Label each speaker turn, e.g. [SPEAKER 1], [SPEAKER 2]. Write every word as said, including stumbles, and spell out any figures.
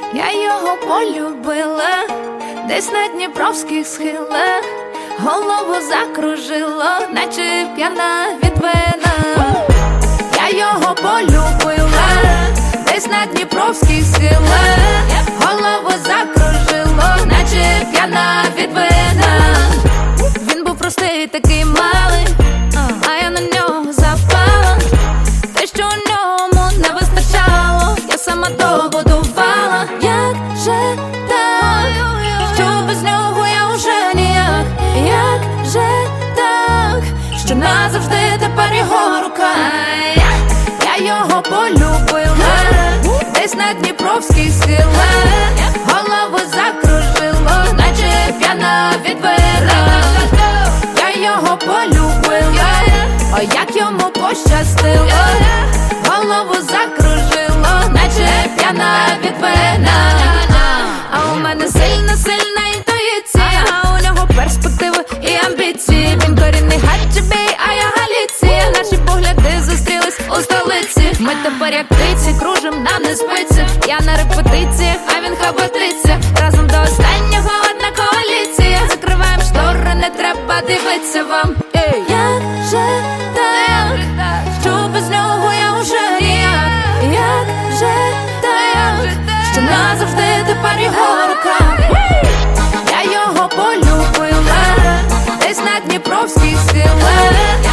[SPEAKER 1] Я його полюбила, десь на дніпровських схилах, голову закружило, наче п'яна від вина. Я його полюбила, десь на дніпровських схилах, голову закружило, наче п'яна від вина. Він був простий, такий малий, а я на нього запала. Те, що у ньому не вистачало, я сама добудувала. Як же так, що без нього я уже ніяк? Як же так, що назавжди тепер його рука? Я його полюбила, десь на дніпровських схилах, голову закружило, наче п'яна від вина. Я його полюбила, о, як йому пощастило, голову закружило, наче п'яна від вина. А у мене сильна, сильна інтуїція, а у нього перспективи і амбіції. Він корінний хаджибей, а я Галіція. Наші погляди зустрілись у столиці. Ми тепер як птиці, кружим, нам не спиться. Я на репетиціях, а він хабатриться. Разом до останнього одна коаліція. Закриваємо штори, не треба дивитися вам. Ей. Як же так, що без нього я уже ніяк? Як же так, що назавжди тепер його рука? Я його полюбила, десь на дніпровських схилах,